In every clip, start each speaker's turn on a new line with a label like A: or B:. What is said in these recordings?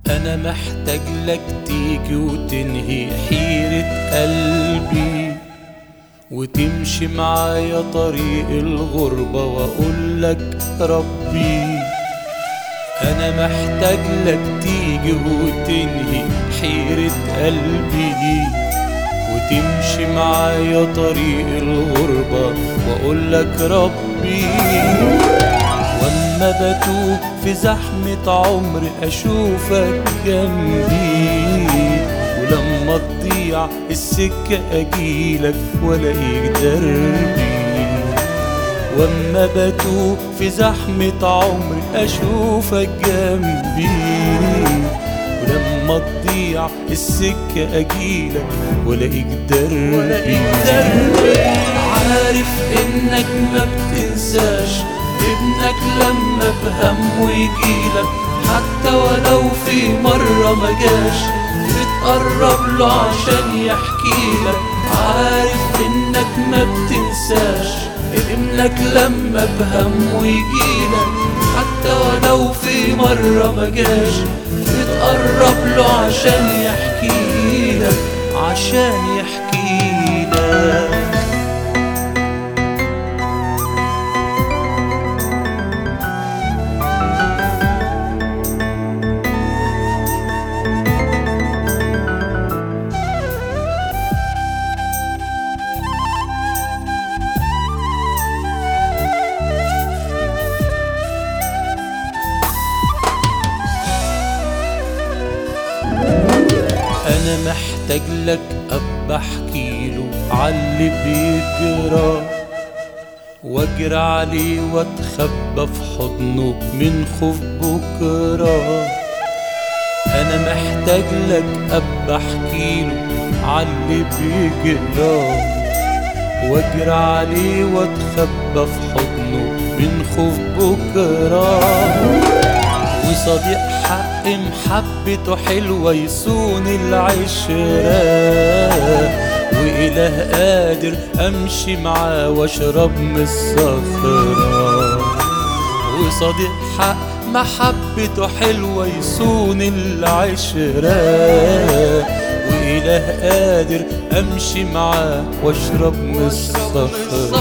A: أنا محتاج لك تيجي وتنهي حيرة قلبي، وتمشي معايا طريق الغربة وأقول لك ربي. أنا محتاج لك تيجي وتنهي حيرة قلبي، وتمشي معايا طريق الغربة وأقول لك ربي. واما بتوه في زحمة عمري أشوفك جنبي، ولما تضيع السكة أجيلك وألاقيك دربي. واما بتوه في زحمة عمري أشوفك جنبي، ولما تضيع السكة أجيلك وألاقيك دربي. عارف إنك ما بتنساش ابنك لما بهم ويجيلك، حتى ولو في مرة ما جاش بتقرب له عشان يحكيلك. عارف إنك ما بتنساش ابنك لما بهم ويجيلك، حتى ولو في مرة ما جاش بتقرب له عشان يحكيلك، عشان يحكيلك. أنا محتاج لك أبقى أحكيله عاللي بيجرى، وأجري عليه وأتخبى في حضنه من خوف بكرة. أنا محتاج لك أبقى أحكيله عاللي بيجرى، وأجري عليه وأتخبى في حضنه من خوف بكرة. وصديق حق محبته حلوة يصون العشرة، وإله قادر أمشي معاه وأشرب من الصخرة. وصديق حق محبته حلوة يصون العشرة، وإله قادر أمشي معاه وأشرب من الصخرة.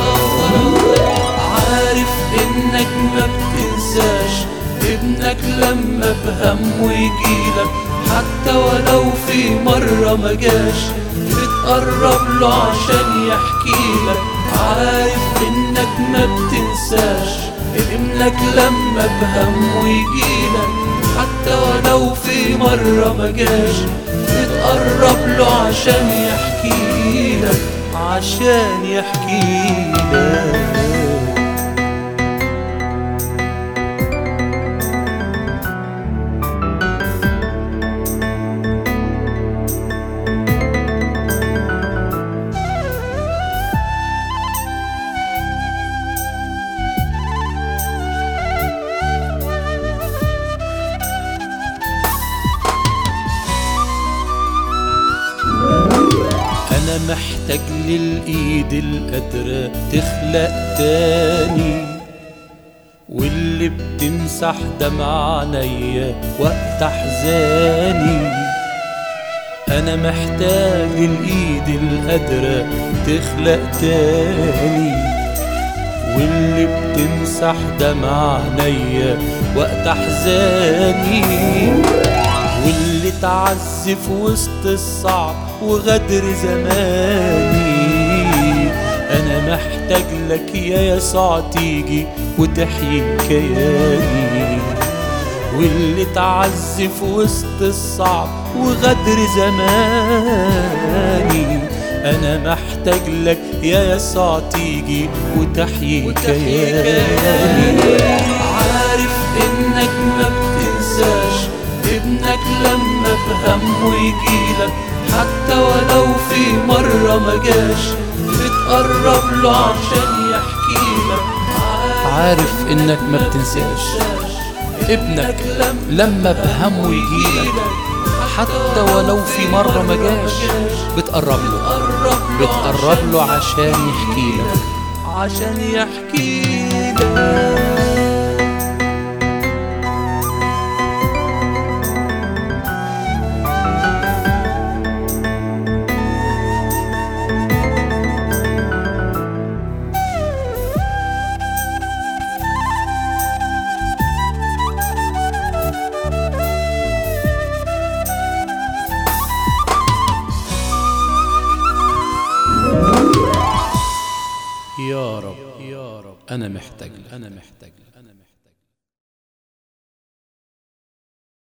A: عارف إنك ما بتنساش ابنك لما بهم ويجيلك، حتى ولو في مرة ما جاش بتقرب له عشان يحكيلك. عارف إنك ما بتنساش ابنك لما بهم ويجيلك، حتى ولو في مرة ما جاش بتقرب له عشان يحكيلك، عشان يحكيلك. أنا محتاج للإيد القادرة تخلق تاني، واللي بتمسح دمع عينيا وقت أحزاني. أنا محتاج للإيد القادرة تخلق تاني، واللي بتمسح دمع عينيا وقت أحزاني. واللي تعذب في وسط الصعب وغدر زماني. أنا محتاج لك يا يسوع تيجي وتحيي كياني. واللي تعذب في وسط الصعب وغدر زماني. أنا محتاج لك يا يسوع تيجي وتحيي كياني. عارف إنك ما بتنساش ابنك لما بهم ويجيلك، حتى ولو في مرة ما جاش بتقرب له عشان يحكيلك.
B: عارف إنك ما بتنساش ابنك لما بهم ويجيلك، حتى ولو في مرة ما جاش بتقرب له عشان يحكيلك،
A: عشان يحكيلك.
B: أنا محتاج لك.